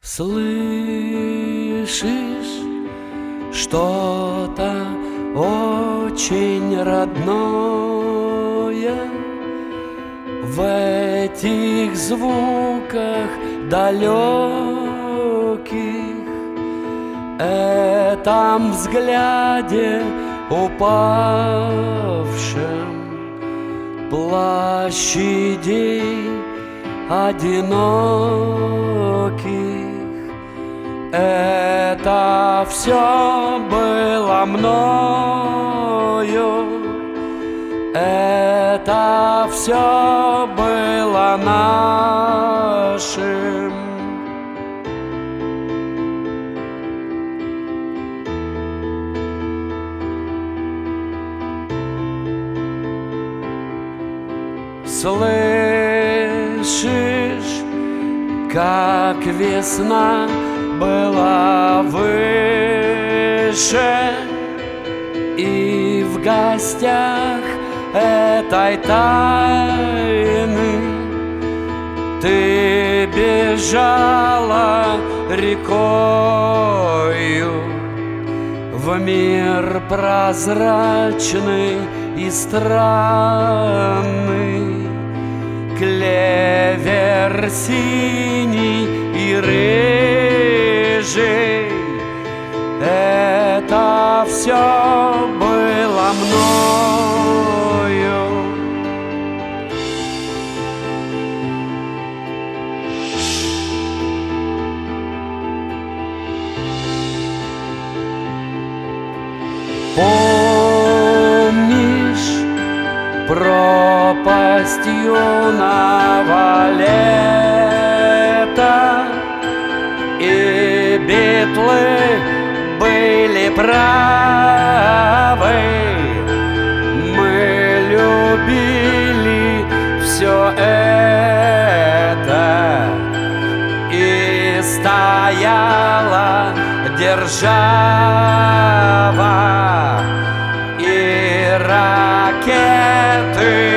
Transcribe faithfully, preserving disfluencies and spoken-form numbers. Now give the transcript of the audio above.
Слышишь что-то очень родное в этих звуках далеких, этом взгляде упавшем площадей одиноких. Это все было мною, это все было нашим. Слышишь, как весна была выше, и в гостях этой тайны ты бежала рекою в мир прозрачный и странный. Клевер синий и рыжий, это все было мною. Помнишь пропасть юного лета, и битлы были правы. Мы любили все это, и стояла держава, и ракеты